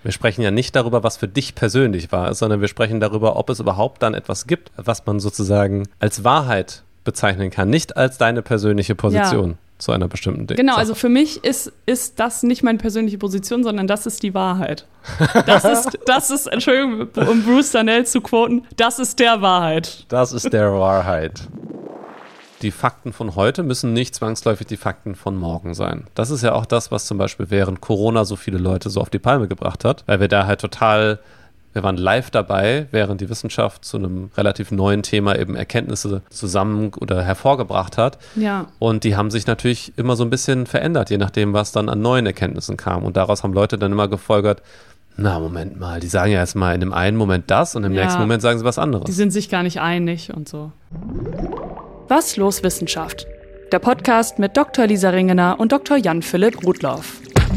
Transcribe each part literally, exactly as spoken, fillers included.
Wir sprechen ja nicht darüber, was für dich persönlich wahr ist, sondern wir sprechen darüber, ob es überhaupt dann etwas gibt, was man sozusagen als Wahrheit bezeichnen kann, nicht als deine persönliche Position ja. zu einer bestimmten Ding. Genau, Sache. Also für mich ist, ist das nicht meine persönliche Position, sondern das ist die Wahrheit. Das ist, das ist, Entschuldigung, um Bruce Darnell zu quoten, das ist der Wahrheit. Das ist der Wahrheit. Die Fakten von heute müssen nicht zwangsläufig die Fakten von morgen sein. Das ist ja auch das, was zum Beispiel während Corona so viele Leute so auf die Palme gebracht hat, weil wir da halt total, wir waren live dabei, während die Wissenschaft zu einem relativ neuen Thema eben Erkenntnisse zusammen oder hervorgebracht hat. Ja. Und die haben sich natürlich immer so ein bisschen verändert, je nachdem, was dann an neuen Erkenntnissen kam. Und daraus haben Leute dann immer gefolgert, na, Moment mal, die sagen ja erstmal in dem einen Moment das und im ja. nächsten Moment sagen sie was anderes. Die sind sich gar nicht einig und so. Was los Wissenschaft? Der Podcast mit Doktor Lisa Ringener und Doktor Jan-Philipp Rudloff.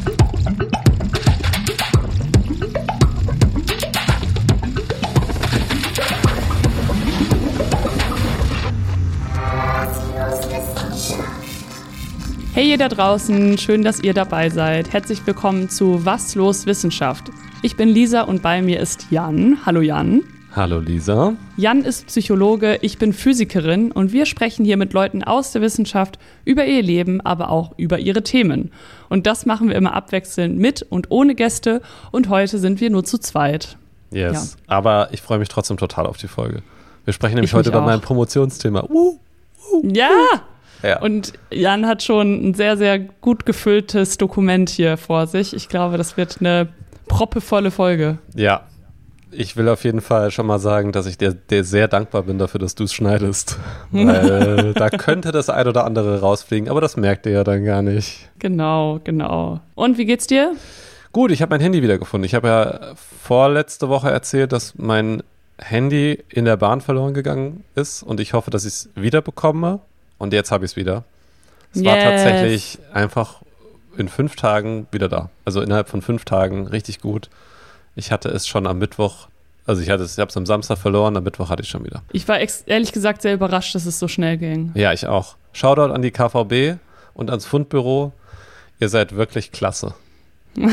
Hey ihr da draußen, schön, dass ihr dabei seid. Herzlich willkommen zu Was los Wissenschaft. Ich bin Lisa und bei mir ist Jan. Hallo Jan. Hallo Lisa. Jan ist Psychologe, ich bin Physikerin und wir sprechen hier mit Leuten aus der Wissenschaft über ihr Leben, aber auch über ihre Themen. Und das machen wir immer abwechselnd mit und ohne Gäste und heute sind wir nur zu zweit. Yes, ja. Aber ich freue mich trotzdem total auf die Folge. Wir sprechen nämlich ich heute über auch. mein Promotionsthema. Uh, uh, ja! Ja. Und Jan hat schon ein sehr, sehr gut gefülltes Dokument hier vor sich. Ich glaube, das wird eine proppevolle Folge. Ja. Ich will auf jeden Fall schon mal sagen, dass ich dir, dir sehr dankbar bin dafür, dass du es schneidest. Weil da könnte das ein oder andere rausfliegen, aber das merkt ihr ja dann gar nicht. Genau, genau. Und wie geht's dir? Gut, ich habe mein Handy wiedergefunden. Ich habe ja vorletzte Woche erzählt, dass mein Handy in der Bahn verloren gegangen ist und ich hoffe, dass ich es wiederbekomme. Und jetzt habe ich es wieder. Es yes. war tatsächlich einfach in fünf Tagen wieder da. Also innerhalb von fünf Tagen richtig gut. Ich hatte es schon am Mittwoch, also ich hatte es, ich habe es am Samstag verloren, am Mittwoch hatte ich es schon wieder. Ich war ex- ehrlich gesagt sehr überrascht, dass es so schnell ging. Ja, ich auch. Shoutout an die K V B und ans Fundbüro. Ihr seid wirklich klasse. Und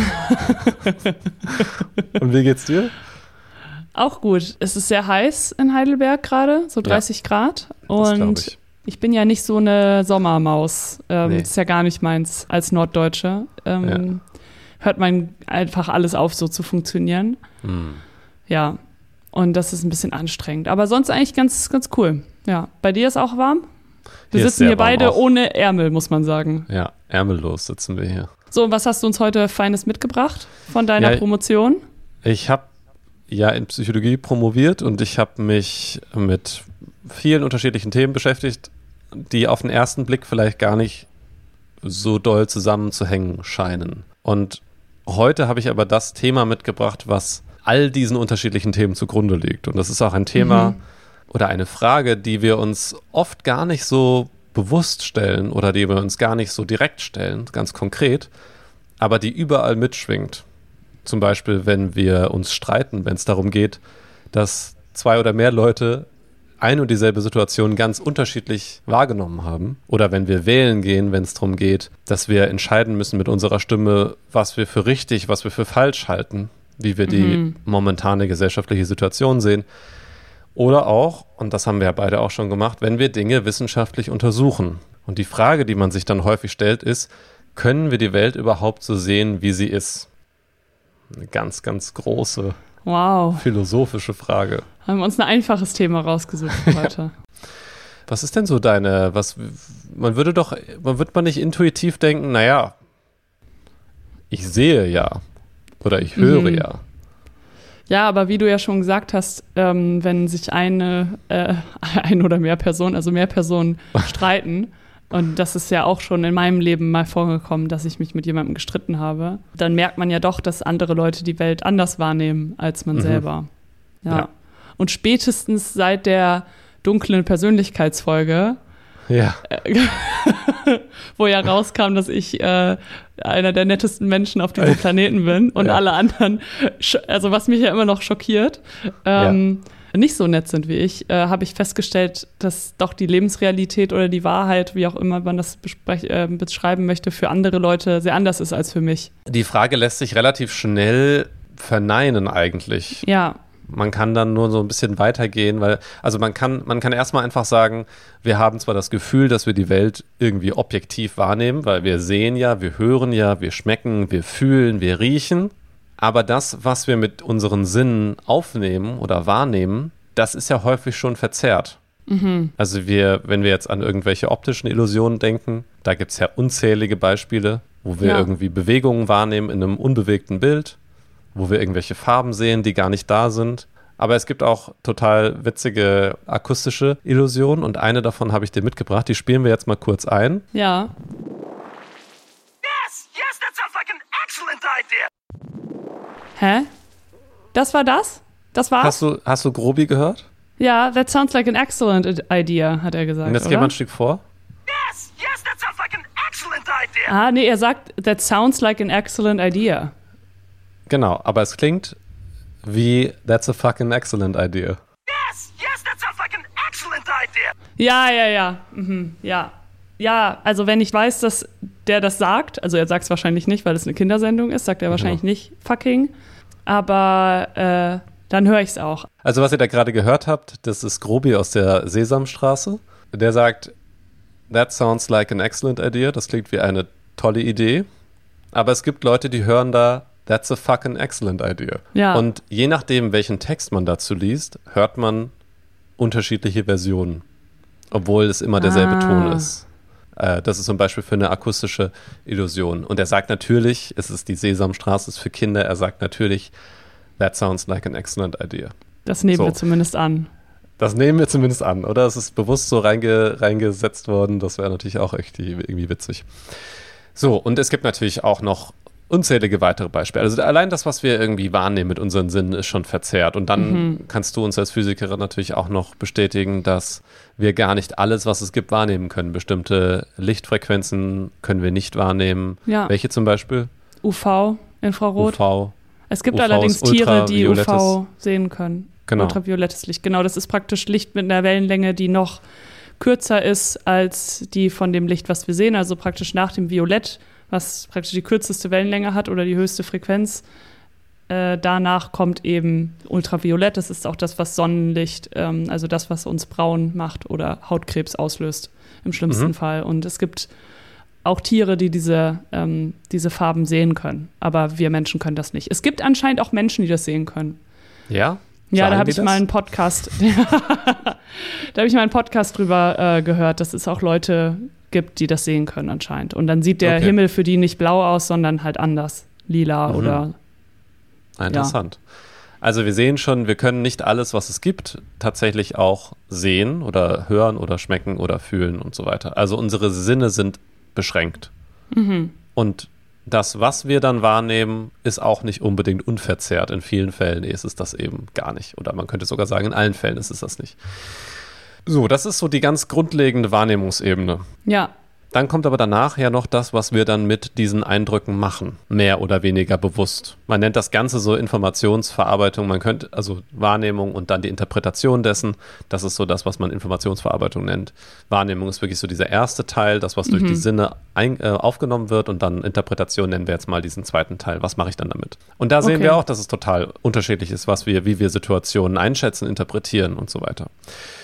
wie geht's dir? Auch gut. Es ist sehr heiß in Heidelberg gerade, so dreißig ja, Grad. Und ich. ich bin ja nicht so eine Sommermaus. Ähm, nee. Das ist ja gar nicht meins als Norddeutsche. Ähm, ja. Hört man einfach alles auf, so zu funktionieren. Hm. Ja, und das ist ein bisschen anstrengend. Aber sonst eigentlich ganz, ganz cool. Ja, bei dir ist auch warm? Wir hier sitzen hier beide auch. ohne Ärmel, muss man sagen. Ja, ärmellos sitzen wir hier. So, und was hast du uns heute Feines mitgebracht von deiner ja, Promotion? Ich habe ja in Psychologie promoviert und ich habe mich mit vielen unterschiedlichen Themen beschäftigt, die auf den ersten Blick vielleicht gar nicht so doll zusammenzuhängen scheinen. Und heute habe ich aber das Thema mitgebracht, was all diesen unterschiedlichen Themen zugrunde liegt. Und das ist auch ein Thema mhm. oder eine Frage, die wir uns oft gar nicht so bewusst stellen oder die wir uns gar nicht so direkt stellen, ganz konkret, aber die überall mitschwingt. Zum Beispiel, wenn wir uns streiten, wenn es darum geht, dass zwei oder mehr Leute ein und dieselbe Situation ganz unterschiedlich wahrgenommen haben. Oder wenn wir wählen gehen, wenn es darum geht, dass wir entscheiden müssen mit unserer Stimme, was wir für richtig, was wir für falsch halten, wie wir die mhm. momentane gesellschaftliche Situation sehen. Oder auch, und das haben wir ja beide auch schon gemacht, wenn wir Dinge wissenschaftlich untersuchen. Und die Frage, die man sich dann häufig stellt, ist, können wir die Welt überhaupt so sehen, wie sie ist? Eine ganz, ganz große, wow. philosophische Frage. Haben wir uns ein einfaches Thema rausgesucht für heute. Was ist denn so deine, was, man würde doch, man würde man nicht intuitiv denken, naja, ich sehe ja oder ich höre mhm. ja. Ja, aber wie du ja schon gesagt hast, ähm, wenn sich eine, äh, ein oder mehr Personen, also mehr Personen streiten, und das ist ja auch schon in meinem Leben mal vorgekommen, dass ich mich mit jemandem gestritten habe, dann merkt man ja doch, dass andere Leute die Welt anders wahrnehmen als man mhm. selber. Ja. ja. Und spätestens seit der dunklen Persönlichkeitsfolge, ja. äh, wo ja rauskam, dass ich äh, einer der nettesten Menschen auf diesem Planeten bin und ja. alle anderen, also was mich ja immer noch schockiert, ähm, ja. nicht so nett sind wie ich, äh, habe ich festgestellt, dass doch die Lebensrealität oder die Wahrheit, wie auch immer man das besprech- äh, beschreiben möchte, für andere Leute sehr anders ist als für mich. Die Frage lässt sich relativ schnell verneinen eigentlich. Ja. Man kann dann nur so ein bisschen weitergehen, weil, also man kann, man kann erstmal einfach sagen, wir haben zwar das Gefühl, dass wir die Welt irgendwie objektiv wahrnehmen, weil wir sehen ja, wir hören ja, wir schmecken, wir fühlen, wir riechen, aber das, was wir mit unseren Sinnen aufnehmen oder wahrnehmen, das ist ja häufig schon verzerrt. Mhm. Also wir, wenn wir jetzt an irgendwelche optischen Illusionen denken, da gibt es ja unzählige Beispiele, wo wir ja. irgendwie Bewegungen wahrnehmen in einem unbewegten Bild, wo wir irgendwelche Farben sehen, die gar nicht da sind. Aber es gibt auch total witzige akustische Illusionen und eine davon habe ich dir mitgebracht. Die spielen wir jetzt mal kurz ein. Ja. Yes, yes, that sounds like an excellent idea. Hä? Das war das? Das war's? Hast du, hast du Grobi gehört? Ja, that sounds like an excellent idea, hat er gesagt. Und jetzt oder? gehen wir ein Stück vor. Yes, yes, that sounds like an excellent idea. Ah, nee, er sagt, that sounds like an excellent idea. Genau, aber es klingt wie that's a fucking excellent idea. Yes, yes, that sounds like an excellent idea. Ja, ja, ja. Mhm, ja. Ja, also wenn ich weiß, dass der das sagt, also er sagt es wahrscheinlich nicht, weil es eine Kindersendung ist, sagt er wahrscheinlich mhm. nicht fucking, aber äh, dann höre ich es auch. Also was ihr da gerade gehört habt, das ist Grobi aus der Sesamstraße. Der sagt, that sounds like an excellent idea. Das klingt wie eine tolle Idee. Aber es gibt Leute, die hören da, that's a fucking excellent idea. Ja. Und je nachdem, welchen Text man dazu liest, hört man unterschiedliche Versionen. Obwohl es immer derselbe ah. Ton ist. Äh, das ist zum Beispiel für eine akustische Illusion. Und er sagt natürlich, es ist die Sesamstraße, es ist für Kinder, er sagt natürlich, that sounds like an excellent idea. Das nehmen so. wir zumindest an. Das nehmen wir zumindest an, oder? Es ist bewusst so reinge, reingesetzt worden, das wäre natürlich auch echt irgendwie witzig. So, und es gibt natürlich auch noch unzählige weitere Beispiele. Also allein das, was wir irgendwie wahrnehmen mit unseren Sinnen, ist schon verzerrt. Und dann mhm. kannst du uns als Physikerin natürlich auch noch bestätigen, dass wir gar nicht alles, was es gibt, wahrnehmen können. Bestimmte Lichtfrequenzen können wir nicht wahrnehmen. Ja. Welche zum Beispiel? U V, Infrarot. U V. Es gibt U V allerdings Tiere, die U V sehen können. Genau. Ultraviolettes Licht. Genau, das ist praktisch Licht mit einer Wellenlänge, die noch kürzer ist als die von dem Licht, was wir sehen. Also praktisch nach dem Violett, was praktisch die kürzeste Wellenlänge hat oder die höchste Frequenz. Äh, danach kommt eben Ultraviolett. Das ist auch das, was Sonnenlicht, ähm, also das, was uns braun macht oder Hautkrebs auslöst, im schlimmsten mhm. Fall. Und es gibt auch Tiere, die diese, ähm, diese Farben sehen können. Aber wir Menschen können das nicht. Es gibt anscheinend auch Menschen, die das sehen können. Ja? Ja, da habe ich das? mal einen Podcast, da habe ich mal einen Podcast drüber äh, gehört, dass es auch Leute gibt, die das sehen können anscheinend. Und dann sieht der okay. Himmel für die nicht blau aus, sondern halt anders, lila mhm. oder Interessant. Ja. Also wir sehen schon, wir können nicht alles, was es gibt, tatsächlich auch sehen oder hören oder schmecken oder fühlen und so weiter. Also unsere Sinne sind beschränkt. Mhm. Und das, was wir dann wahrnehmen, ist auch nicht unbedingt unverzerrt. In vielen Fällen ist es das eben gar nicht. Oder man könnte sogar sagen, in allen Fällen ist es das nicht. So, das ist so die ganz grundlegende Wahrnehmungsebene. Ja. Dann kommt aber danach ja noch das, was wir dann mit diesen Eindrücken machen. Mehr oder weniger bewusst. Man nennt das Ganze so Informationsverarbeitung. Man könnte, also Wahrnehmung und dann die Interpretation dessen. Das ist so das, was man Informationsverarbeitung nennt. Wahrnehmung ist wirklich so dieser erste Teil, das, was durch mhm. die Sinne ein, äh, aufgenommen wird. Und dann Interpretation nennen wir jetzt mal diesen zweiten Teil. Was mache ich dann damit? Und da sehen okay. wir auch, dass es total unterschiedlich ist, was wir, wie wir Situationen einschätzen, interpretieren und so weiter.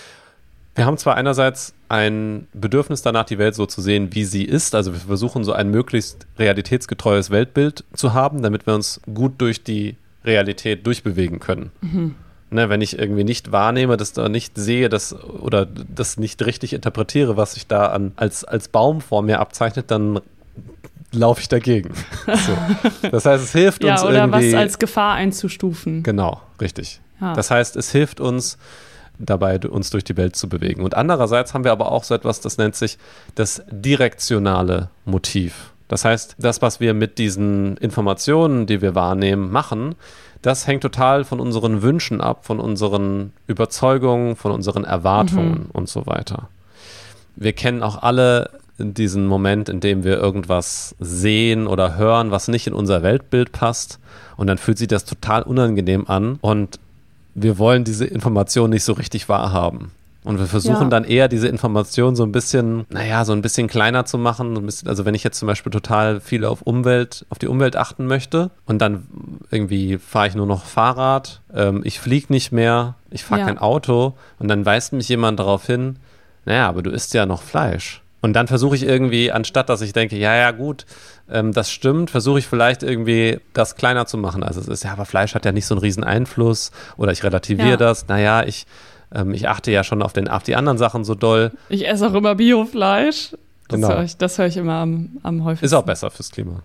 Wir haben zwar einerseits ein Bedürfnis danach, die Welt so zu sehen, wie sie ist. Also wir versuchen so ein möglichst realitätsgetreues Weltbild zu haben, damit wir uns gut durch die Realität durchbewegen können. Mhm. Ne, wenn ich irgendwie nicht wahrnehme, das da nicht sehe, das oder das nicht richtig interpretiere, was sich da an, als, als Baum vor mir abzeichnet, dann laufe ich dagegen. So. Das heißt, es hilft ja, uns oder irgendwie... was als Gefahr einzustufen. Genau, richtig. Ja. Das heißt, es hilft uns dabei, uns durch die Welt zu bewegen. Und andererseits haben wir aber auch so etwas, das nennt sich das direktionale Motiv. Das heißt, das, was wir mit diesen Informationen, die wir wahrnehmen, machen, das hängt total von unseren Wünschen ab, von unseren Überzeugungen, von unseren Erwartungen mhm. und so weiter. Wir kennen auch alle diesen Moment, in dem wir irgendwas sehen oder hören, was nicht in unser Weltbild passt. Und dann fühlt sich das total unangenehm an und wir wollen diese Information nicht so richtig wahrhaben. Und wir versuchen Ja. dann eher diese Information so ein bisschen, naja, so ein bisschen kleiner zu machen. So ein bisschen, also wenn ich jetzt zum Beispiel total viel auf Umwelt, auf die Umwelt achten möchte und dann irgendwie fahre ich nur noch Fahrrad, ähm, ich fliege nicht mehr, ich fahre Ja. kein Auto und dann weist mich jemand darauf hin, naja, aber du isst ja noch Fleisch. Und dann versuche ich irgendwie, anstatt dass ich denke, ja, ja, gut, ähm, das stimmt, versuche ich vielleicht irgendwie das kleiner zu machen. Also es ist, ja, aber Fleisch hat ja nicht so einen riesen Einfluss oder ich relativiere Ja. das. Naja, ich, ähm, ich achte ja schon auf, den, auf die anderen Sachen so doll. Ich esse auch immer Biofleisch. Das Genau. höre ich, das höre ich immer am, am häufigsten. Ist auch besser fürs Klima.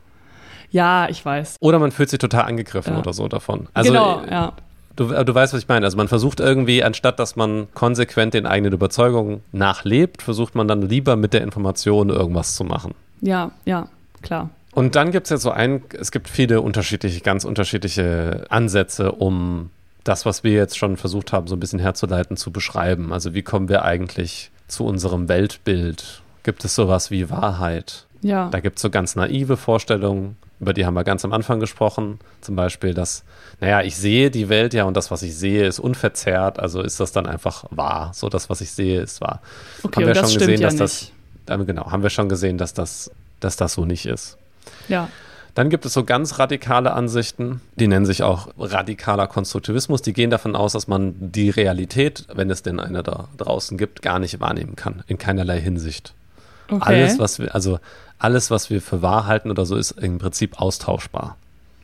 Ja, ich weiß. Oder man fühlt sich total angegriffen Ja. oder so davon. Also, genau, äh, ja. Du, du weißt, was ich meine. Also man versucht irgendwie, anstatt dass man konsequent den eigenen Überzeugungen nachlebt, versucht man dann lieber mit der Information irgendwas zu machen. Ja, ja, klar. Und dann gibt es ja so ein, es gibt viele unterschiedliche, ganz unterschiedliche Ansätze, um das, was wir jetzt schon versucht haben, so ein bisschen herzuleiten, zu beschreiben. Also wie kommen wir eigentlich zu unserem Weltbild? Gibt es sowas wie Wahrheit? Ja. Da gibt es so ganz naive Vorstellungen, über die haben wir ganz am Anfang gesprochen. Zum Beispiel, dass, naja, ich sehe die Welt ja und das, was ich sehe, ist unverzerrt. Also ist das dann einfach wahr. So, das, was ich sehe, ist wahr. Okay, haben wir und das schon stimmt gesehen, ja dass das, nicht. damit, genau, haben wir schon gesehen, dass das, dass das so nicht ist. Ja. Dann gibt es so ganz radikale Ansichten, die nennen sich auch radikaler Konstruktivismus. Die gehen davon aus, dass man die Realität, wenn es denn eine da draußen gibt, gar nicht wahrnehmen kann, in keinerlei Hinsicht. Okay. Alles, was wir, also alles, was wir für wahr halten oder so, ist im Prinzip austauschbar.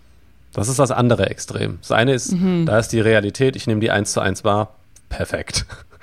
Das ist das andere Extrem. Das eine ist, Mhm. da ist die Realität, ich nehme die eins zu eins wahr, perfekt.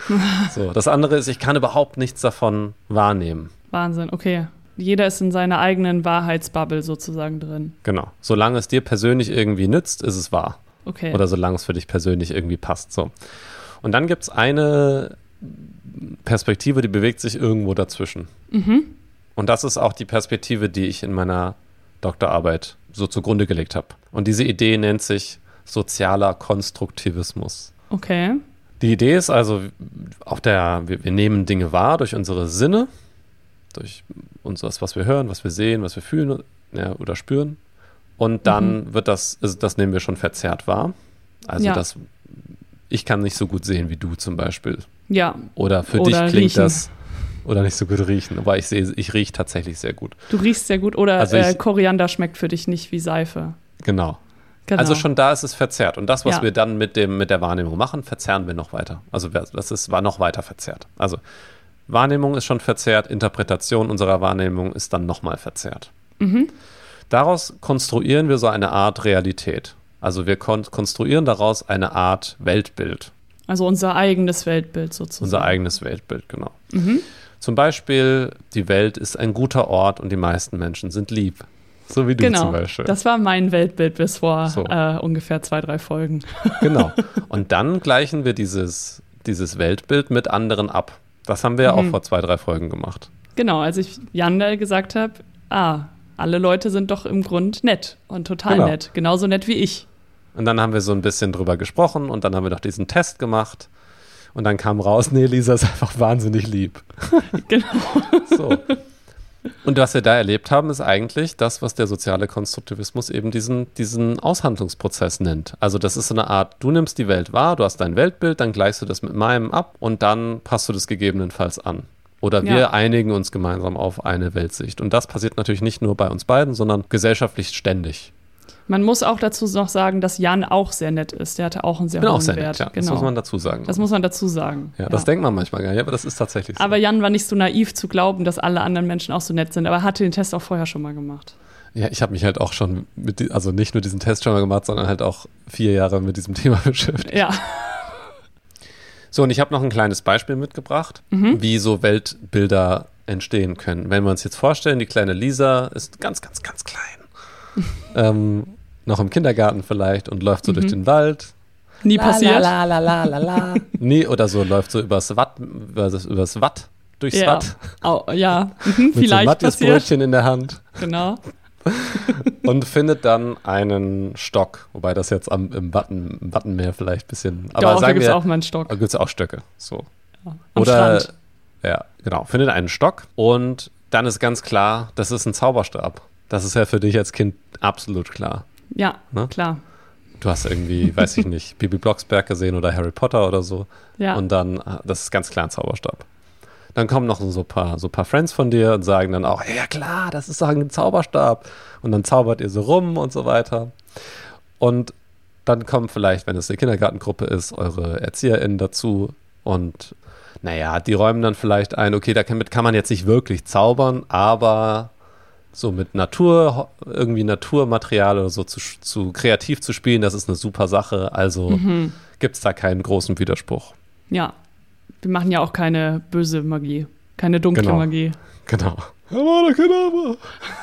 So, das andere ist, ich kann überhaupt nichts davon wahrnehmen. Wahnsinn, okay. Jeder ist in seiner eigenen Wahrheitsbubble sozusagen drin. Genau. Solange es dir persönlich irgendwie nützt, ist es wahr. Okay. Oder solange es für dich persönlich irgendwie passt. So. Und dann gibt es eine Perspektive, die bewegt sich irgendwo dazwischen. Mhm. Und das ist auch die Perspektive, die ich in meiner Doktorarbeit so zugrunde gelegt habe. Und diese Idee nennt sich sozialer Konstruktivismus. Okay. Die Idee ist also, auf der, wir, wir nehmen Dinge wahr durch unsere Sinne, durch uns das, was wir hören, was wir sehen, was wir fühlen, ja, oder spüren. Und dann Mhm. wird das, also das nehmen wir schon verzerrt wahr. Also Ja. das, ich kann nicht so gut sehen wie du zum Beispiel. Ja. Oder für Oder dich klingt riechen. das, oder nicht so gut riechen. Aber ich sehe, ich rieche tatsächlich sehr gut. Du riechst sehr gut. Oder Also äh, ich- Koriander schmeckt für dich nicht wie Seife. Genau. Genau. Also schon da ist es verzerrt. Und das, was Ja. wir dann mit, dem, mit der Wahrnehmung machen, verzerren wir noch weiter. Also das ist, war noch weiter verzerrt. Also Wahrnehmung ist schon verzerrt, Interpretation unserer Wahrnehmung ist dann nochmal verzerrt. Mhm. Daraus konstruieren wir so eine Art Realität. Also wir kon- konstruieren daraus eine Art Weltbild. Also unser eigenes Weltbild sozusagen. Unser eigenes Weltbild, genau. Mhm. Zum Beispiel, die Welt ist ein guter Ort und die meisten Menschen sind lieb. So wie du Genau, zum Beispiel. das war mein Weltbild bis vor So. äh, ungefähr zwei, drei Folgen. Genau. Und dann gleichen wir dieses, dieses Weltbild mit anderen ab. Das haben wir ja auch Mhm. vor zwei, drei Folgen gemacht. Genau, als ich Jan da gesagt habe, ah, alle Leute sind doch im Grund nett und total Genau. nett. Genauso nett wie ich. Und dann haben wir so ein bisschen drüber gesprochen und dann haben wir doch diesen Test gemacht. Und dann kam raus, nee, Lisa ist einfach wahnsinnig lieb. Genau. So. Und was wir da erlebt haben, ist eigentlich das, was der soziale Konstruktivismus eben diesen, diesen Aushandlungsprozess nennt. Also das ist so eine Art, du nimmst die Welt wahr, du hast dein Weltbild, dann gleichst du das mit meinem ab und dann passt du das gegebenenfalls an. Oder wir Ja. einigen uns gemeinsam auf eine Weltsicht. Und das passiert natürlich nicht nur bei uns beiden, sondern gesellschaftlich ständig. Man muss auch dazu noch sagen, dass Jan auch sehr nett ist. Der hatte auch einen sehr Ich bin hohen auch sehr Wert. nett, ja. Genau. Das muss man dazu sagen. Das muss man dazu sagen. ja, das denkt man manchmal gar nicht, aber das ist tatsächlich so. Aber Jan war nicht so naiv zu glauben, dass alle anderen Menschen auch so nett sind. Aber er hatte den Test auch vorher schon mal gemacht. Ja, ich habe mich halt auch schon mit, die- also nicht nur diesen Test schon mal gemacht, sondern halt auch vier Jahre mit diesem Thema beschäftigt. Ja. So, und ich habe noch ein kleines Beispiel mitgebracht, wie so Weltbilder entstehen können. Wenn wir uns jetzt vorstellen, die kleine Lisa ist ganz, ganz, ganz klein. ähm, noch im Kindergarten vielleicht und läuft so durch den Wald. Nie passiert. la, la, la, la, la. Nee, oder so läuft so übers Watt, übers, übers Watt, durchs Ja. Watt. Au, ja. Mhm, Mit so einem vielleicht passiert. Matthias-Brötchen in der Hand. Genau. Und findet dann einen Stock. Wobei das jetzt am, im, Watten, im Wattenmeer vielleicht ein bisschen. Aber Doch, da sagen gibt es wir, auch mal einen Stock. da gibt es auch Stöcke. So. Am Oder, Strand. ja, genau. Findet einen Stock und dann ist ganz klar, das ist ein Zauberstab. Das ist ja für dich als Kind absolut klar. Ja, Ne? klar. Du du hast irgendwie, weiß ich nicht, Bibi Blocksberg gesehen oder Harry Potter oder so. Ja. Und dann, das ist ganz klar ein Zauberstab. Dann kommen noch so ein paar, so ein paar Friends von dir und sagen dann auch, ja klar, das ist doch ein Zauberstab. Und dann zaubert ihr so rum und so weiter. Und dann kommen vielleicht, wenn es eine Kindergartengruppe ist, eure ErzieherInnen dazu und naja, die räumen dann vielleicht ein, okay, damit kann man jetzt nicht wirklich zaubern, aber so mit Natur, irgendwie Naturmaterial oder so zu, zu kreativ zu spielen, das ist eine super Sache. Also mhm. gibt es da keinen großen Widerspruch. Ja, wir machen ja auch keine böse Magie, keine dunkle genau. Magie. Genau. Aber Kedavra.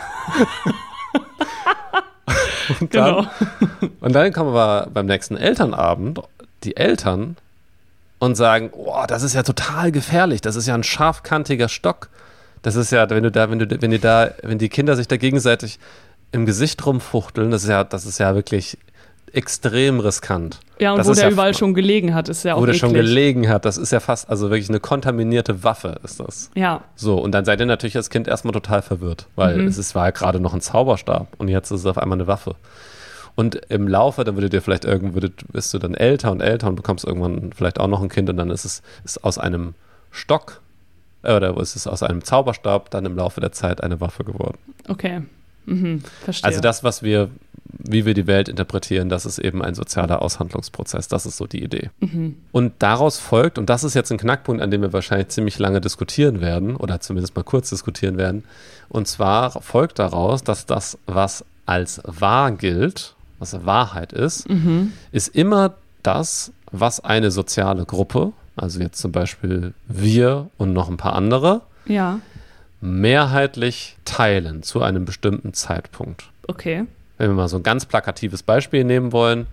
und, genau. dann, und dann kommen wir beim nächsten Elternabend, die Eltern, und sagen, oh, das ist ja total gefährlich, das ist ja ein scharfkantiger Stock. Das ist ja, wenn du da, wenn du, wenn die da, wenn die Kinder sich da gegenseitig im Gesicht rumfuchteln, das ist ja, das ist ja wirklich extrem riskant. Ja, und das wo der ja, überall schon gelegen hat, ist ja auch Wo der eklig. schon gelegen hat, das ist ja fast, also wirklich eine kontaminierte Waffe ist das. Ja. So, und dann seid ihr natürlich als Kind erstmal total verwirrt, weil mhm. es ist, war ja gerade noch ein Zauberstab und jetzt ist es auf einmal eine Waffe. Und im Laufe, dann würdet ihr vielleicht irgendwann, würdet, bist du dann älter und älter und bekommst irgendwann vielleicht auch noch ein Kind und dann ist es ist aus einem Stock äh, oder ist es aus einem Zauberstab dann im Laufe der Zeit eine Waffe geworden. Okay, mhm. Verstehe. Also das, was wir, wie wir die Welt interpretieren, das ist eben ein sozialer Aushandlungsprozess. Das ist so die Idee. Mhm. Und daraus folgt, und das ist jetzt ein Knackpunkt, an dem wir wahrscheinlich ziemlich lange diskutieren werden oder zumindest mal kurz diskutieren werden, und zwar folgt daraus, dass das, was als wahr gilt, was Wahrheit ist, mhm. ist immer das, was eine soziale Gruppe, also jetzt zum Beispiel wir und noch ein paar andere, ja. mehrheitlich teilen zu einem bestimmten Zeitpunkt. Okay. Wenn wir mal so ein ganz plakatives Beispiel nehmen wollen,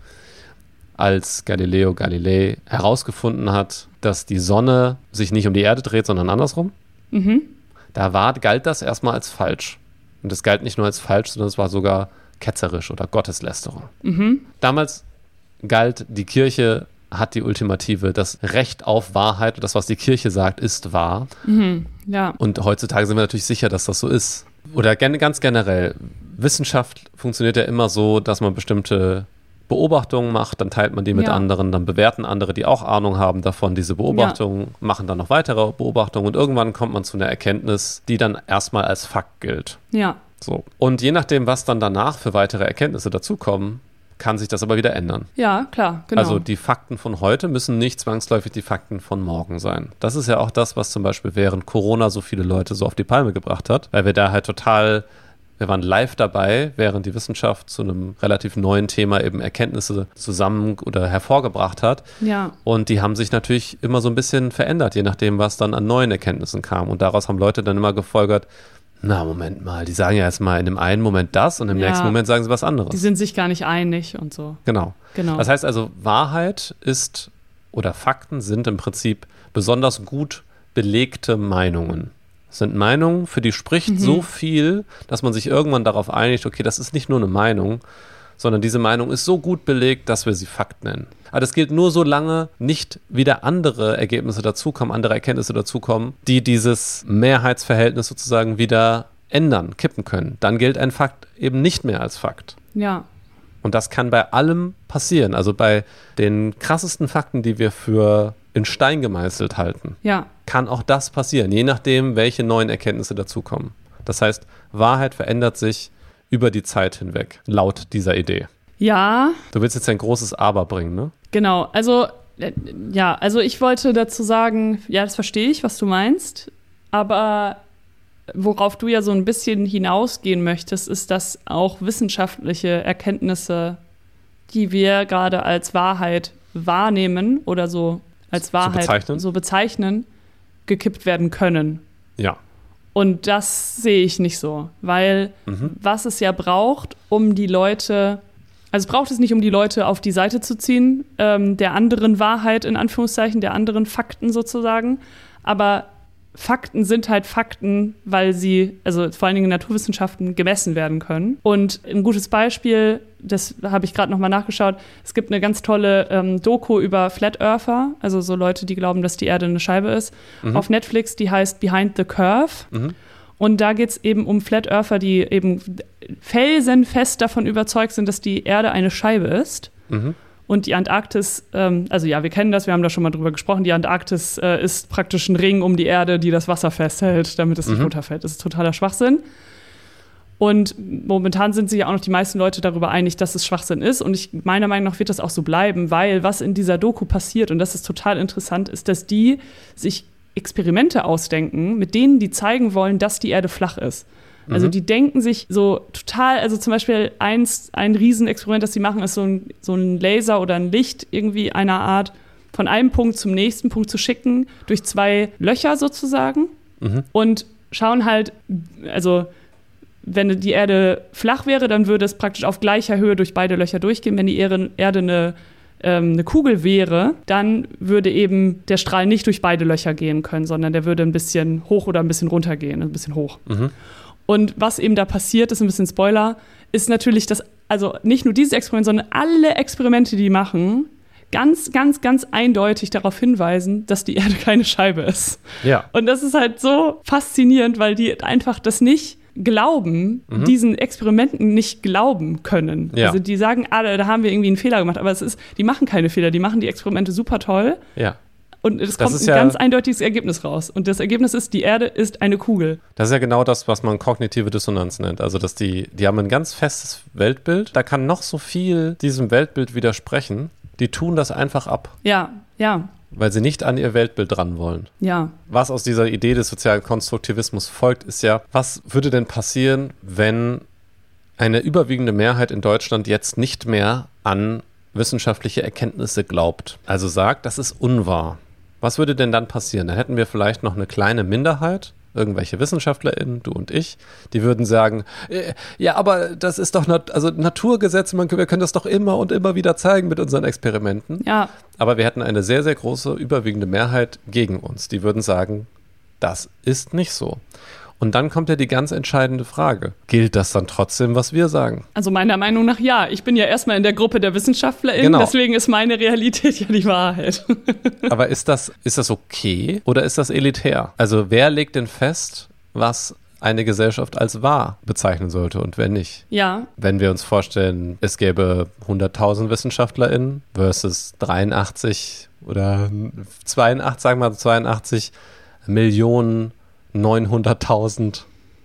als Galileo Galilei herausgefunden hat, dass die Sonne sich nicht um die Erde dreht, sondern andersrum, mhm. da war, galt das erstmal als falsch. Und es galt nicht nur als falsch, sondern es war sogar ketzerisch oder Gotteslästerung. Mhm. Damals galt, die Kirche hat die ultimative, das Recht auf Wahrheit und das, was die Kirche sagt, ist wahr. Mhm. Ja. Und heutzutage sind wir natürlich sicher, dass das so ist. Oder gen- ganz generell, Wissenschaft funktioniert ja immer so, dass man bestimmte Beobachtungen macht, dann teilt man die mit ja. anderen, dann bewerten andere, die auch Ahnung haben davon, diese Beobachtungen, ja. machen dann noch weitere Beobachtungen und irgendwann kommt man zu einer Erkenntnis, die dann erstmal als Fakt gilt. Ja. So. Und je nachdem, was dann danach für weitere Erkenntnisse dazukommen, kann sich das aber wieder ändern. Ja, klar, genau. Also die Fakten von heute müssen nicht zwangsläufig die Fakten von morgen sein. Das ist ja auch das, was zum Beispiel während Corona so viele Leute so auf die Palme gebracht hat, weil wir da halt total, wir waren live dabei, während die Wissenschaft zu einem relativ neuen Thema eben Erkenntnisse zusammen oder hervorgebracht hat. Ja. Und die haben sich natürlich immer so ein bisschen verändert, je nachdem, was dann an neuen Erkenntnissen kam. Und daraus haben Leute dann immer gefolgert, na, Moment mal, die sagen ja jetzt mal in dem einen Moment das und im ja. nächsten Moment sagen sie was anderes. Die sind sich gar nicht einig und so. Genau. genau. Das heißt also, Wahrheit ist oder Fakten sind im Prinzip besonders gut belegte Meinungen. Das sind Meinungen, für die spricht mhm. so viel, dass man sich irgendwann darauf einigt, okay, das ist nicht nur eine Meinung, sondern diese Meinung ist so gut belegt, dass wir sie Fakt nennen. Aber das gilt nur, solange nicht wieder andere Ergebnisse dazukommen, andere Erkenntnisse dazukommen, die dieses Mehrheitsverhältnis sozusagen wieder ändern, kippen können. Dann gilt ein Fakt eben nicht mehr als Fakt. Ja. Und das kann bei allem passieren. Also bei den krassesten Fakten, die wir für in Stein gemeißelt halten, ja. kann auch das passieren, je nachdem, welche neuen Erkenntnisse dazukommen. Das heißt, Wahrheit verändert sich über die Zeit hinweg, laut dieser Idee. Ja. Du willst jetzt ein großes Aber bringen, ne? Genau, also äh, ja, also ich wollte dazu sagen, ja, das verstehe ich, was du meinst, aber worauf du ja so ein bisschen hinausgehen möchtest, ist, dass auch wissenschaftliche Erkenntnisse, die wir gerade als Wahrheit wahrnehmen oder so als Wahrheit so bezeichnen, so bezeichnen gekippt werden können. Ja. Und das sehe ich nicht so, weil mhm. was es ja braucht, um die Leute, also es braucht es nicht, um die Leute auf die Seite zu ziehen, ähm, der anderen Wahrheit in Anführungszeichen, der anderen Fakten sozusagen, aber Fakten sind halt Fakten, weil sie, also vor allen Dingen in Naturwissenschaften, gemessen werden können. Und ein gutes Beispiel, das habe ich gerade nochmal nachgeschaut, es gibt eine ganz tolle ähm, Doku über Flat Earther, also so Leute, die glauben, dass die Erde eine Scheibe ist, mhm. auf Netflix, die heißt Behind the Curve. Mhm. Und da geht es eben um Flat Earther, die eben felsenfest davon überzeugt sind, dass die Erde eine Scheibe ist. Mhm. Und die Antarktis, ähm, also ja, wir kennen das, wir haben da schon mal drüber gesprochen, die Antarktis äh, ist praktisch ein Ring um die Erde, die das Wasser festhält, damit es nicht Mhm. runterfällt. Das ist totaler Schwachsinn. Und momentan sind sich ja auch noch die meisten Leute darüber einig, dass es Schwachsinn ist. Und ich, meiner Meinung nach wird das auch so bleiben, weil was in dieser Doku passiert, und das ist total interessant, ist, dass die sich Experimente ausdenken, mit denen die zeigen wollen, dass die Erde flach ist. Also Mhm. die denken sich so total, also zum Beispiel eins, ein Riesenexperiment, das sie machen, ist so ein, so ein Laser oder ein Licht irgendwie einer Art von einem Punkt zum nächsten Punkt zu schicken, durch zwei Löcher sozusagen. Mhm. Und schauen halt, also wenn die Erde flach wäre, dann würde es praktisch auf gleicher Höhe durch beide Löcher durchgehen. Wenn die Erde, Erde eine, ähm, eine Kugel wäre, dann würde eben der Strahl nicht durch beide Löcher gehen können, sondern der würde ein bisschen hoch oder ein bisschen runter gehen, ein bisschen hoch. Mhm. Und was eben da passiert, ist ein bisschen Spoiler, ist natürlich, dass, also nicht nur dieses Experiment, sondern alle Experimente, die die machen, ganz, ganz, ganz eindeutig darauf hinweisen, dass die Erde keine Scheibe ist. Ja. Und das ist halt so faszinierend, weil die einfach das nicht glauben, Mhm. diesen Experimenten nicht glauben können. Ja. Also die sagen, ah, da haben wir irgendwie einen Fehler gemacht, aber es ist, die machen keine Fehler, die machen die Experimente super toll Ja. und es Das kommt ist ein ja- ganz eindeutiges Ergebnis raus. Und das Ergebnis ist, die Erde ist eine Kugel. Das ist ja genau das, was man kognitive Dissonanz nennt. Also, dass die, die haben ein ganz festes Weltbild. Da kann noch so viel diesem Weltbild widersprechen. Die tun das einfach ab, Ja, ja, weil sie nicht an ihr Weltbild dran wollen. ja. Was aus dieser Idee des sozialen Konstruktivismus folgt, ist ja, was würde denn passieren, wenn eine überwiegende Mehrheit in Deutschland jetzt nicht mehr an wissenschaftliche Erkenntnisse glaubt? Also sagt, das ist unwahr. Was würde denn dann passieren? Da hätten wir vielleicht noch eine kleine Minderheit, irgendwelche WissenschaftlerInnen, du und ich, die würden sagen, äh, ja, aber das ist doch nat- also Naturgesetze, man, wir können das doch immer und immer wieder zeigen mit unseren Experimenten. Ja, Aber wir hätten eine sehr, sehr große, überwiegende Mehrheit gegen uns. Die würden sagen, das ist nicht so. Und dann kommt ja die ganz entscheidende Frage. Gilt das dann trotzdem, was wir sagen? also meiner Meinung nach ja. Ich bin ja erstmal in der Gruppe der WissenschaftlerInnen, Genau. deswegen ist meine Realität ja die Wahrheit. Aber ist das, ist das okay oder ist das elitär? Also wer legt denn fest, was eine Gesellschaft als wahr bezeichnen sollte und wer nicht? Ja, Wenn wir uns vorstellen, es gäbe hunderttausend WissenschaftlerInnen versus dreiundachtzig oder zweiundachtzig, sagen wir mal zweiundachtzig Millionen neunhunderttausend,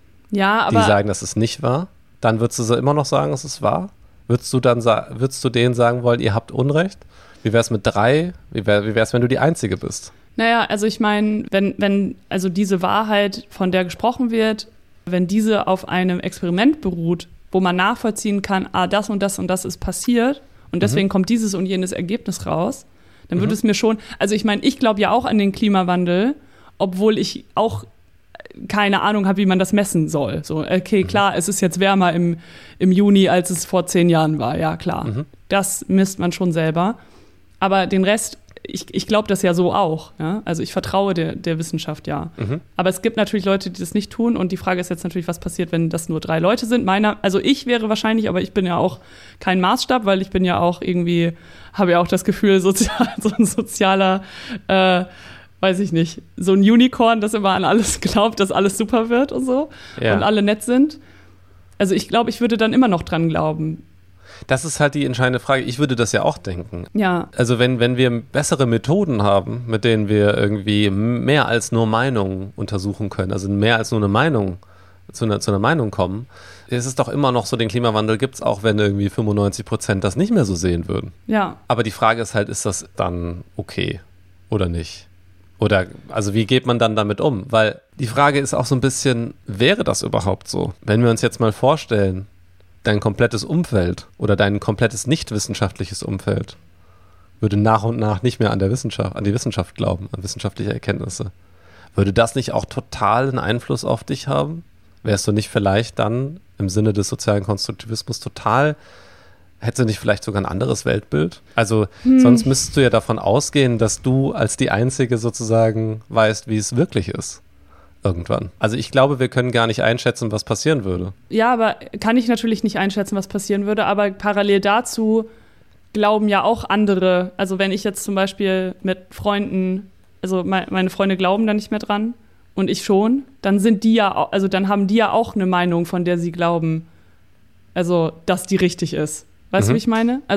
ja, die aber sagen, das ist nicht wahr, dann würdest du so immer noch sagen, es ist wahr? Würdest du dann sa- würdest du denen sagen wollen, ihr habt Unrecht? Wie wär's mit drei? Wie wär, wie wär's, wenn du die Einzige bist? naja, also ich meine, wenn, wenn also diese Wahrheit, von der gesprochen wird, wenn diese auf einem Experiment beruht, wo man nachvollziehen kann, ah, das und das und das ist passiert und deswegen kommt dieses und jenes Ergebnis raus, dann würde es mir schon, also ich meine, ich glaube ja auch an den Klimawandel, obwohl ich auch keine Ahnung habe, wie man das messen soll. So, okay, klar, es ist jetzt wärmer im, im Juni, als es vor zehn Jahren war. Ja, klar. Mhm. Das misst man schon selber. Aber den Rest, ich, ich glaube das ja so auch. Ja? Also ich vertraue der, der Wissenschaft, ja. Mhm. Aber es gibt natürlich Leute, die das nicht tun. Und die Frage ist jetzt natürlich, was passiert, wenn das nur drei Leute sind. Meiner, also ich wäre wahrscheinlich, aber ich bin ja auch kein Maßstab, weil ich bin ja auch irgendwie, habe ja auch das Gefühl, sozial, so ein sozialer äh, weiß ich nicht, so ein Unicorn, das immer an alles glaubt, dass alles super wird und so Ja. und alle nett sind. Also ich glaube, ich würde dann immer noch dran glauben. Das ist halt die entscheidende Frage. Ich würde das ja auch denken. Ja, Also wenn, wenn wir bessere Methoden haben, mit denen wir irgendwie mehr als nur Meinungen untersuchen können, also mehr als nur eine Meinung, zu einer, zu einer Meinung kommen, ist es doch immer noch so, den Klimawandel gibt es auch, wenn irgendwie fünfundneunzig Prozent das nicht mehr so sehen würden. ja. Aber die Frage ist halt, ist das dann okay oder nicht? Oder, also wie geht man dann damit um? Weil die Frage ist auch so ein bisschen, wäre das überhaupt so? Wenn wir uns jetzt mal vorstellen, dein komplettes Umfeld oder dein komplettes nicht wissenschaftliches Umfeld würde nach und nach nicht mehr an der Wissenschaft, an die Wissenschaft glauben, an wissenschaftliche Erkenntnisse. Würde das nicht auch total einen Einfluss auf dich haben? Wärst du nicht vielleicht dann im Sinne des sozialen Konstruktivismus total, hättest du nicht vielleicht sogar ein anderes Weltbild? Also sonst müsstest du ja davon ausgehen, dass du als die Einzige sozusagen weißt, wie es wirklich ist. Irgendwann. Also ich glaube, wir können gar nicht einschätzen, was passieren würde. Ja, aber kann ich natürlich nicht einschätzen, was passieren würde, aber parallel dazu glauben ja auch andere, also wenn ich jetzt zum Beispiel mit Freunden, also me- meine Freunde glauben da nicht mehr dran und ich schon, dann sind die ja, au- also dann haben die ja auch eine Meinung, von der sie glauben, also dass die richtig ist. Weißt du, Mhm. wie ich meine? Also,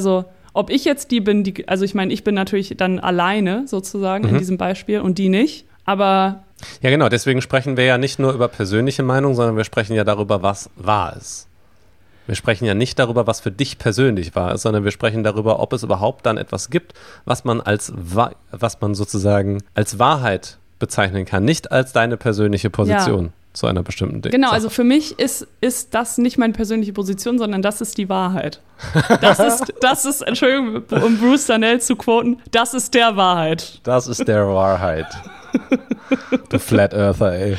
Ob ich jetzt die bin, die, also ich meine, ich bin natürlich dann alleine sozusagen Mhm. in diesem Beispiel und die nicht, aber Ja, genau, deswegen sprechen wir ja nicht nur über persönliche Meinung, sondern wir sprechen ja darüber, was wahr ist. Wir sprechen ja nicht darüber, was für dich persönlich wahr ist, sondern wir sprechen darüber, ob es überhaupt dann etwas gibt, was man als wa- was man sozusagen als Wahrheit bezeichnen kann, nicht als deine persönliche Position Ja. zu einer bestimmten Ding. genau, also für mich ist, ist das nicht meine persönliche Position, sondern das ist die Wahrheit. Das ist, das ist, Entschuldigung, um Bruce Darnell zu quoten, das ist der Wahrheit. Das ist der Wahrheit. Du Flat Earther, ey.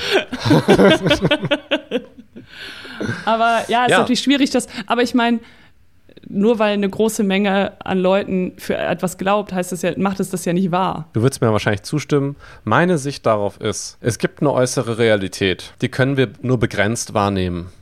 Aber ja, ist Ja. natürlich schwierig, das, aber ich meine, nur weil eine große Menge an Leuten für etwas glaubt, heißt das ja, macht es das ja nicht wahr. Du würdest mir wahrscheinlich zustimmen. Meine Sicht darauf ist, es gibt eine äußere Realität, die können wir nur begrenzt wahrnehmen.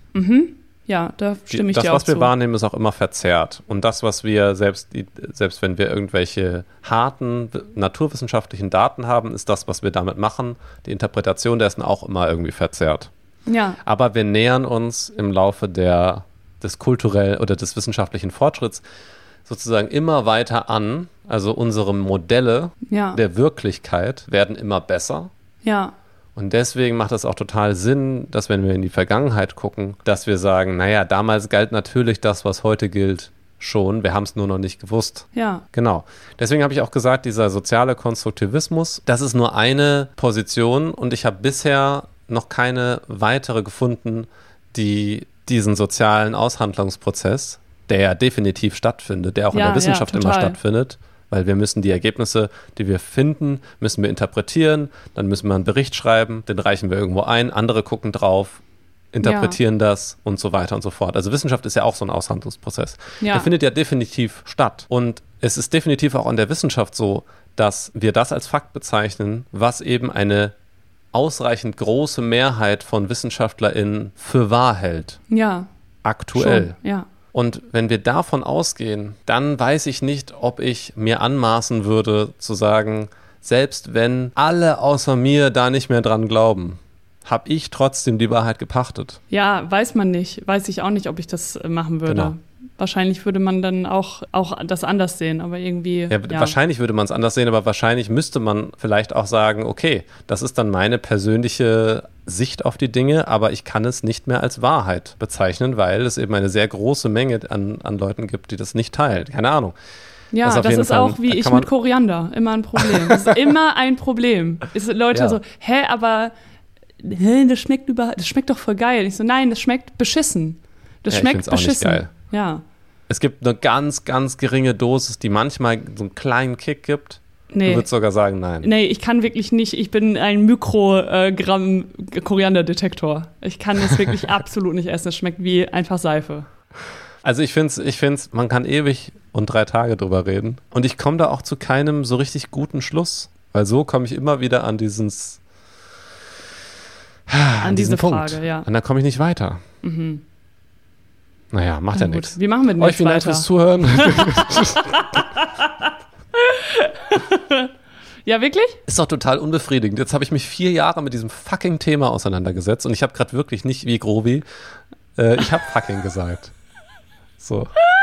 Ja, da Die, stimme ich das, dir auch was wir zu. wahrnehmen, ist auch immer verzerrt. Und das, was wir selbst, die- selbst wenn wir irgendwelche harten w- naturwissenschaftlichen Daten haben, ist das, was wir damit machen. Die Interpretation dessen auch immer irgendwie verzerrt. Ja, Aber wir nähern uns im Laufe der, des kulturellen oder des wissenschaftlichen Fortschritts sozusagen immer weiter an. Also unsere Modelle ja, der Wirklichkeit werden immer besser. ja, Und deswegen macht es auch total Sinn, dass wenn wir in die Vergangenheit gucken, dass wir sagen, naja, damals galt natürlich das, was heute gilt, schon. Wir haben es nur noch nicht gewusst. ja, Genau. Deswegen habe ich auch gesagt, dieser soziale Konstruktivismus, das ist nur eine Position und ich habe bisher noch keine weitere gefunden, die diesen sozialen Aushandlungsprozess, der ja definitiv stattfindet, der auch Ja, in der ja, Wissenschaft immer total. stattfindet, weil wir müssen die Ergebnisse, die wir finden, müssen wir interpretieren, dann müssen wir einen Bericht schreiben, den reichen wir irgendwo ein, andere gucken drauf, interpretieren das und so weiter und so fort. Also Wissenschaft ist ja auch so ein Aushandlungsprozess. Ja. Der findet ja definitiv statt. Und es ist definitiv auch an der Wissenschaft so, dass wir das als Fakt bezeichnen, was eben eine ausreichend große Mehrheit von WissenschaftlerInnen für wahr hält. ja, Aktuell. schon, ja. Und wenn wir davon ausgehen, dann weiß ich nicht, ob ich mir anmaßen würde, zu sagen, selbst wenn alle außer mir da nicht mehr dran glauben, habe ich trotzdem die Wahrheit gepachtet. Ja, weiß man nicht. Weiß ich auch nicht, ob ich das äh, machen würde. Genau. Wahrscheinlich würde man dann auch, auch das anders sehen, aber irgendwie. Ja, ja. Wahrscheinlich würde man es anders sehen, aber wahrscheinlich müsste man vielleicht auch sagen, okay, das ist dann meine persönliche Sicht auf die Dinge, aber ich kann es nicht mehr als Wahrheit bezeichnen, weil es eben eine sehr große Menge an, an Leuten gibt, die das nicht teilen. Keine Ahnung. Ja, Das ist auf das jeden ist Fall- auch wie da ich kann man- mit Koriander. Immer ein Problem. Das ist immer ein Problem. Ist Leute Ja. so, hä, aber hä, das schmeckt über, das schmeckt doch voll geil. Ich so, nein, das schmeckt beschissen. Das Ja, ich schmeckt find's auch nicht beschissen. geil. Ja. Es gibt eine ganz, ganz geringe Dosis, die manchmal so einen kleinen Kick gibt. Nee. Du würdest sogar sagen, nein. Nee, ich kann wirklich nicht. Ich bin ein Mikrogramm Korianderdetektor. Ich kann das wirklich absolut nicht essen. Es schmeckt wie einfach Seife. Also ich finde es, ich find's, man kann ewig und drei Tage drüber reden. Und ich komme da auch zu keinem so richtig guten Schluss. Weil so komme ich immer wieder an dieses An diesen diese Punkt. Frage, ja. Und dann komme ich nicht weiter. Mhm. Naja, macht ja Na gut. nichts. Wie machen wir denn Euch jetzt vielen Dank weiter? fürs Zuhören. Ja, wirklich? Ist doch total unbefriedigend. Jetzt habe ich mich vier Jahre mit diesem fucking Thema auseinandergesetzt und ich habe gerade wirklich nicht wie Grobi, äh, ich habe fucking gesagt. So.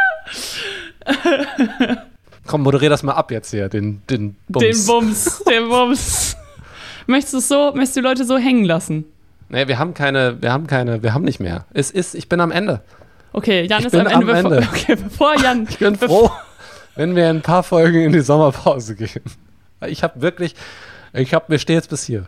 Komm, moderier das mal ab jetzt hier, den, den Bums. Den Bums, den Bums. Möchtest du es so, möchtest du die Leute so hängen lassen? Nee, wir haben keine, wir haben keine, wir haben nicht mehr. Es ist, ich bin am Ende. Okay, Jan Ich ist bin am Ende. am Bevor, Ende. Okay, bevor Jan. Ich bin froh, wenn wir in ein paar Folgen in die Sommerpause gehen. Ich habe wirklich, ich habe, mir steht's bis hier.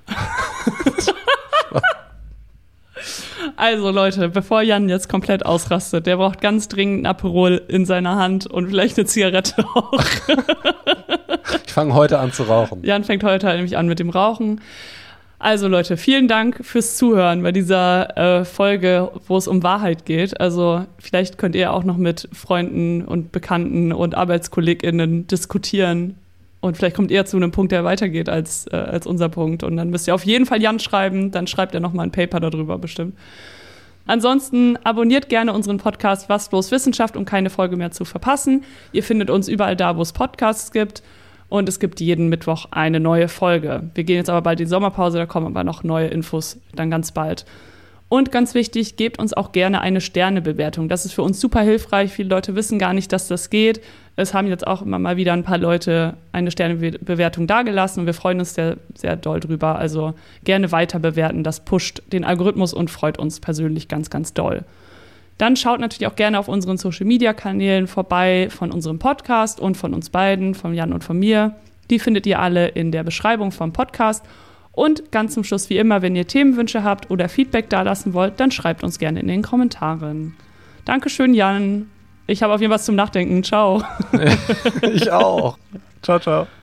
Also Leute, bevor Jan jetzt komplett ausrastet, der braucht ganz dringend ein Aperol in seiner Hand und vielleicht eine Zigarette auch. Ich fange heute an zu rauchen. Jan fängt heute nämlich an mit dem Rauchen. Also Leute, vielen Dank fürs Zuhören bei dieser äh, Folge, wo es um Wahrheit geht. Also vielleicht könnt ihr auch noch mit Freunden und Bekannten und ArbeitskollegInnen diskutieren. Und vielleicht kommt ihr zu einem Punkt, der weitergeht als, äh, als unser Punkt. Und dann müsst ihr auf jeden Fall Jan schreiben. Dann schreibt er nochmal ein Paper darüber bestimmt. Ansonsten abonniert gerne unseren Podcast Was bloß Wissenschaft, um keine Folge mehr zu verpassen. Ihr findet uns überall da, wo es Podcasts gibt. Und es gibt jeden Mittwoch eine neue Folge. Wir gehen jetzt aber bald in die Sommerpause, da kommen aber noch neue Infos dann ganz bald. Und ganz wichtig, gebt uns auch gerne eine Sternebewertung. Das ist für uns super hilfreich. Viele Leute wissen gar nicht, dass das geht. Es haben jetzt auch immer mal wieder ein paar Leute eine Sternebewertung dagelassen und wir freuen uns sehr, sehr doll drüber. Also gerne weiter bewerten. Das pusht den Algorithmus und freut uns persönlich ganz, ganz doll. Dann schaut natürlich auch gerne auf unseren Social-Media-Kanälen vorbei von unserem Podcast und von uns beiden, von Jan und von mir. Die findet ihr alle in der Beschreibung vom Podcast. Und ganz zum Schluss, wie immer, wenn ihr Themenwünsche habt oder Feedback dalassen wollt, dann schreibt uns gerne in den Kommentaren. Dankeschön, Jan. Ich habe auf jeden Fall was zum Nachdenken. Ciao. Ich auch. Ciao, ciao.